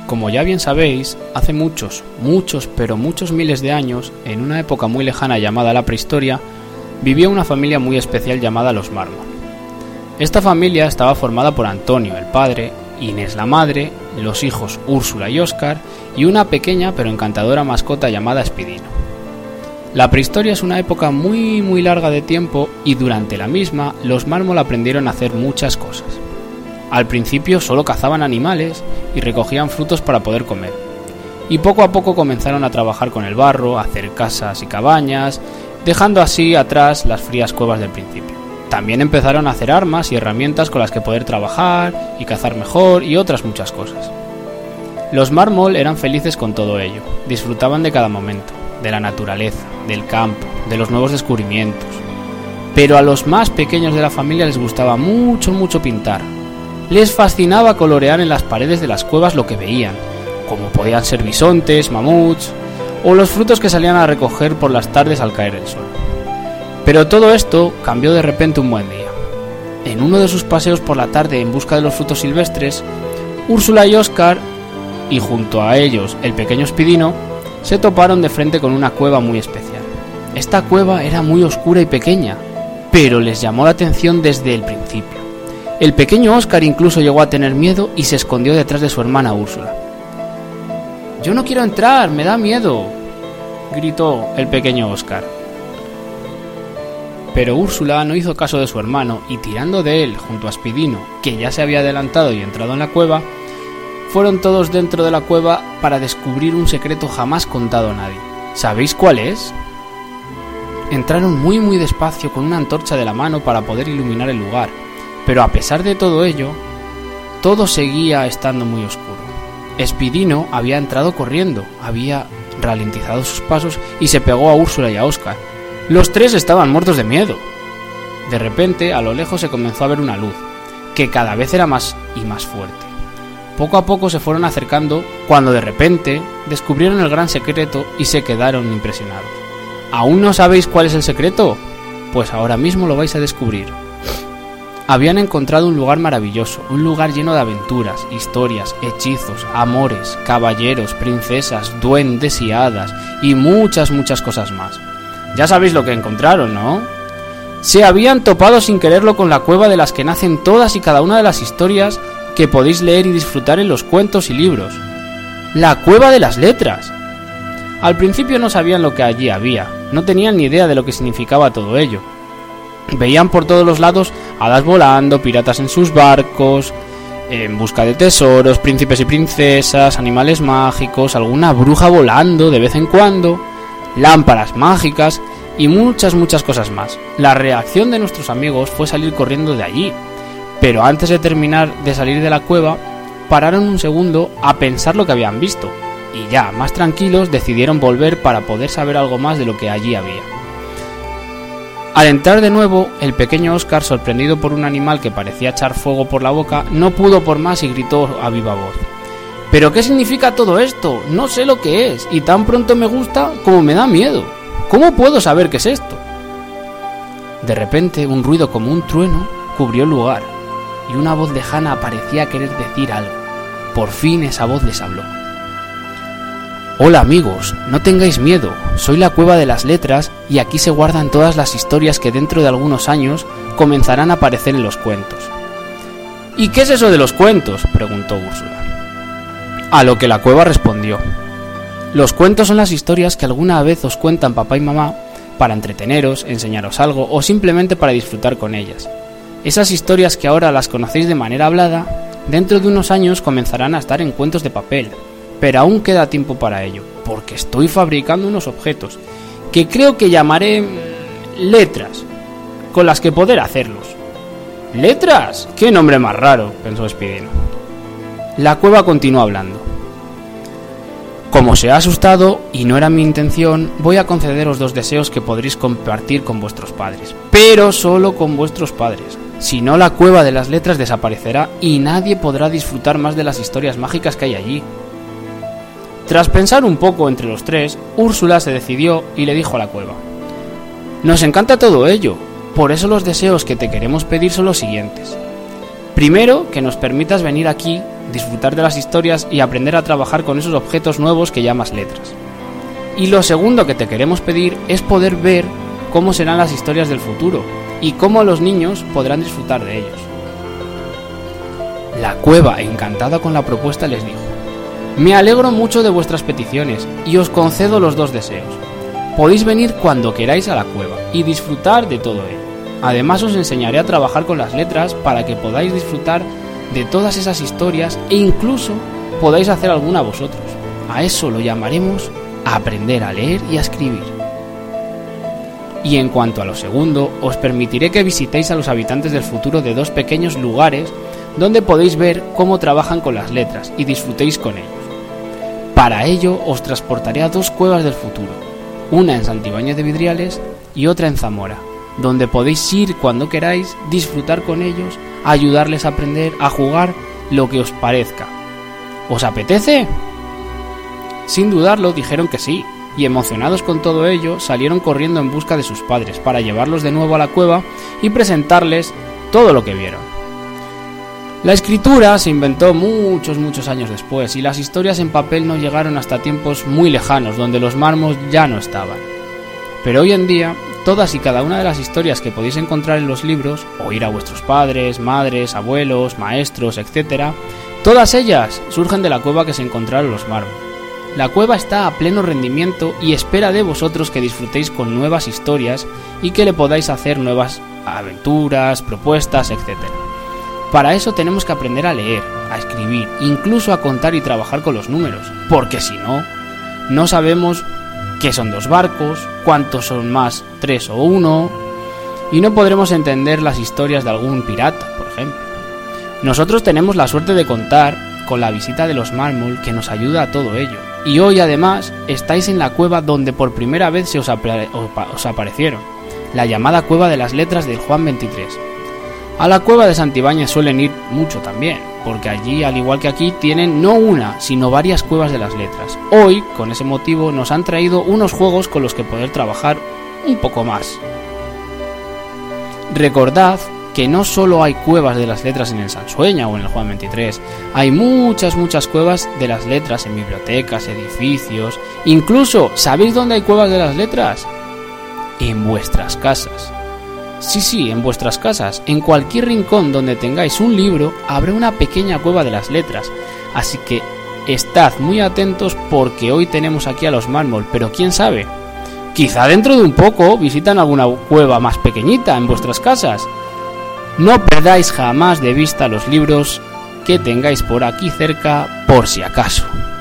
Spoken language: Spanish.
Como ya bien sabéis, hace muchos miles de años, en una época muy lejana llamada la prehistoria, vivía una familia muy especial llamada los Mármol. Esta familia estaba formada por Antonio, el padre, Inés, la madre, los hijos Úrsula y Óscar, y una pequeña pero encantadora mascota llamada Espidino. La prehistoria es una época muy larga de tiempo y durante la misma los Mármol aprendieron a hacer muchas cosas. Al principio solo cazaban animales y recogían frutos para poder comer, y poco a poco comenzaron a trabajar con el barro, a hacer casas y cabañas, dejando así atrás las frías cuevas del principio. También empezaron a hacer armas y herramientas con las que poder trabajar y cazar mejor y otras muchas cosas. Los Mármol eran felices con todo ello, disfrutaban de cada momento, de la naturaleza, del campo, de los nuevos descubrimientos. Pero a los más pequeños de la familia les gustaba mucho pintar. Les fascinaba colorear en las paredes de las cuevas lo que veían, como podían ser bisontes, mamuts o los frutos que salían a recoger por las tardes al caer el sol. Pero todo esto cambió de repente un buen día. En uno de sus paseos por la tarde en busca de los frutos silvestres, Úrsula y Óscar, y junto a ellos el pequeño Espidino, se toparon de frente con una cueva muy especial. Esta cueva era muy oscura y pequeña, pero les llamó la atención desde el principio. El pequeño Óscar incluso llegó a tener miedo y se escondió detrás de su hermana Úrsula. «Yo no quiero entrar, me da miedo», gritó el pequeño Óscar. Pero Úrsula no hizo caso de su hermano y tirando de él junto a Espidino, que ya se había adelantado y entrado en la cueva, fueron todos dentro de la cueva para descubrir un secreto jamás contado a nadie. ¿Sabéis cuál es? Entraron muy despacio con una antorcha de la mano para poder iluminar el lugar, pero a pesar de todo ello, todo seguía estando muy oscuro. Espidino había entrado corriendo, había ralentizado sus pasos y se pegó a Úrsula y a Óscar. Los tres estaban muertos de miedo. De repente, a lo lejos se comenzó a ver una luz, que cada vez era más y más fuerte. Poco a poco se fueron acercando, cuando de repente descubrieron el gran secreto y se quedaron impresionados. ¿Aún no sabéis cuál es el secreto? Pues ahora mismo lo vais a descubrir. Habían encontrado un lugar maravilloso, un lugar lleno de aventuras, historias, hechizos, amores, caballeros, princesas, duendes y hadas, y muchas cosas más. Ya sabéis lo que encontraron, ¿no? Se habían topado sin quererlo con la cueva de las que nacen todas y cada una de las historias que podéis leer y disfrutar en los cuentos y libros. ¡La Cueva de las Letras! Al principio no sabían lo que allí había, no tenían ni idea de lo que significaba todo ello. Veían por todos los lados hadas volando, piratas en sus barcos, en busca de tesoros, príncipes y princesas, animales mágicos, alguna bruja volando de vez en cuando, lámparas mágicas y muchas cosas más. La reacción de nuestros amigos fue salir corriendo de allí, pero antes de terminar de salir de la cueva, pararon un segundo a pensar lo que habían visto, y ya, más tranquilos, decidieron volver para poder saber algo más de lo que allí había. Al entrar de nuevo, el pequeño Óscar, sorprendido por un animal que parecía echar fuego por la boca, no pudo por más y gritó a viva voz: ¿Pero qué significa todo esto? No sé lo que es, y tan pronto me gusta como me da miedo. ¿Cómo puedo saber qué es esto? De repente, un ruido como un trueno cubrió el lugar, y una voz lejana parecía querer decir algo. Por fin esa voz les habló. Hola amigos, no tengáis miedo, soy la Cueva de las Letras y aquí se guardan todas las historias que dentro de algunos años comenzarán a aparecer en los cuentos. ¿Y qué es eso de los cuentos?, preguntó Úrsula. A lo que la cueva respondió: los cuentos son las historias que alguna vez os cuentan papá y mamá para entreteneros, enseñaros algo o simplemente para disfrutar con ellas. Esas historias que ahora las conocéis de manera hablada, dentro de unos años comenzarán a estar en cuentos de papel. Pero aún queda tiempo para ello, porque estoy fabricando unos objetos que creo que llamaré letras, con las que poder hacerlos. ¿Letras? ¡Qué nombre más raro!, pensó Espidino. La cueva continuó hablando. Como se ha asustado, y no era mi intención, voy a concederos 2 deseos que podréis compartir con vuestros padres, pero solo con vuestros padres. Si no, la Cueva de las Letras desaparecerá y nadie podrá disfrutar más de las historias mágicas que hay allí. Tras pensar un poco entre los tres, Úrsula se decidió y le dijo a la cueva: nos encanta todo ello, por eso los deseos que te queremos pedir son los siguientes. Primero, que nos permitas venir aquí disfrutar de las historias y aprender a trabajar con esos objetos nuevos que llamas letras. Y lo segundo que te queremos pedir es poder ver cómo serán las historias del futuro y cómo los niños podrán disfrutar de ellos. La cueva, encantada con la propuesta, les dijo: me alegro mucho de vuestras peticiones y os concedo los 2 deseos. Podéis venir cuando queráis a la cueva y disfrutar de todo ello. Además os enseñaré a trabajar con las letras para que podáis disfrutar de todas esas historias e incluso podáis hacer alguna vosotros. A eso lo llamaremos aprender a leer y a escribir. Y en cuanto a lo segundo, os permitiré que visitéis a los habitantes del futuro de 2 pequeños lugares donde podéis ver cómo trabajan con las letras y disfrutéis con ellos. Para ello os transportaré a 2 cuevas del futuro, una en Santibáñez de Vidriales y otra en Zamora, donde podéis ir cuando queráis, disfrutar con ellos, ayudarles a aprender, a jugar, lo que os parezca. ¿Os apetece? Sin dudarlo, dijeron que sí, y emocionados con todo ello, salieron corriendo en busca de sus padres para llevarlos de nuevo a la cueva y presentarles todo lo que vieron. La escritura se inventó muchos años después, y las historias en papel no llegaron hasta tiempos muy lejanos, donde los mármoles ya no estaban. Pero hoy en día, todas y cada una de las historias que podéis encontrar en los libros, oír a vuestros padres, madres, abuelos, maestros, etc., todas ellas surgen de la cueva que se encontraron los mármoles. La cueva está a pleno rendimiento y espera de vosotros que disfrutéis con nuevas historias y que le podáis hacer nuevas aventuras, propuestas, etc. Para eso tenemos que aprender a leer, a escribir, incluso a contar y trabajar con los números, porque si no, no sabemos qué son 2 barcos, cuántos son más 3 o 1, y no podremos entender las historias de algún pirata, por ejemplo. Nosotros tenemos la suerte de contar con la visita de los mármoles que nos ayuda a todo ello, y hoy además estáis en la cueva donde por primera vez os aparecieron, la llamada Cueva de las Letras del Juan 23. A la cueva de Santibáñez suelen ir mucho también, porque allí, al igual que aquí, tienen no una, sino varias cuevas de las letras. Hoy, con ese motivo, nos han traído unos juegos con los que poder trabajar un poco más. Recordad que no solo hay cuevas de las letras en el Sansueña o en el Juan 23, hay muchas cuevas de las letras en bibliotecas, edificios, incluso, ¿sabéis dónde hay cuevas de las letras? En vuestras casas. Sí, en vuestras casas, en cualquier rincón donde tengáis un libro, habrá una pequeña cueva de las letras. Así que estad muy atentos porque hoy tenemos aquí a los mármoles, pero quién sabe, quizá dentro de un poco visitan alguna cueva más pequeñita en vuestras casas. No perdáis jamás de vista los libros que tengáis por aquí cerca, por si acaso.